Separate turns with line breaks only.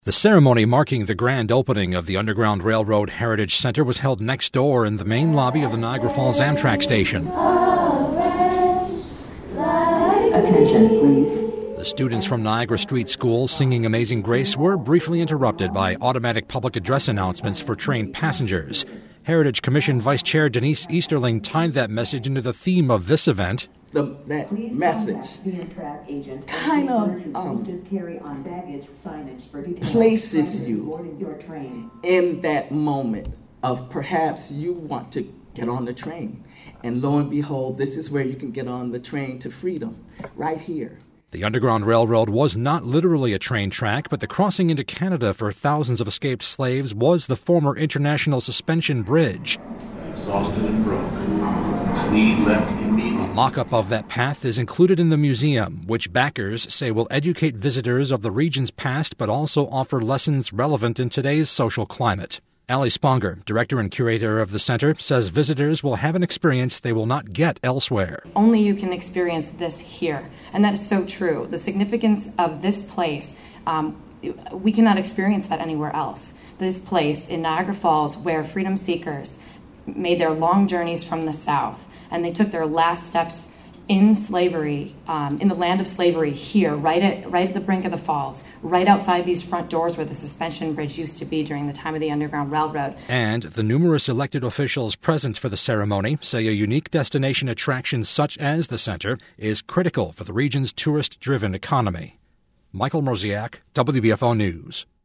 The ceremony marking the grand opening of the Underground Railroad Heritage Center was held next door in the main lobby of the Niagara Falls Amtrak station.
Attention, please.
The students from Niagara Street School singing Amazing Grace were briefly interrupted by automatic public address announcements for train passengers. Heritage Commission Vice Chair Denise Easterling tied that message into the theme of this event.
That message kind of places you in that moment of perhaps you want to get on the train. And lo and behold, this is where you can get on the train to freedom, right here.
The Underground Railroad was not literally a train track, but the crossing into Canada for thousands of escaped slaves was the former International Suspension Bridge.
Exhausted and broke, Sneed left immediately.
A mock-up of that path is included in the museum, which backers say will educate visitors of the region's past but also offer lessons relevant in today's social climate. Ali Sponger, director and curator of the center, says visitors will have an experience they will not get elsewhere.
Only you can experience this here, and that is so true. The significance of this place, we cannot experience that anywhere else. This place in Niagara Falls, where freedom seekers made their long journeys from the South, and they took their last steps in slavery, in the land of slavery here, right at the brink of the falls, right outside these front doors where the suspension bridge used to be during the time of the Underground Railroad.
And the numerous elected officials present for the ceremony say a unique destination attraction such as the center is critical for the region's tourist-driven economy. Michael Mrozek, WBFO News.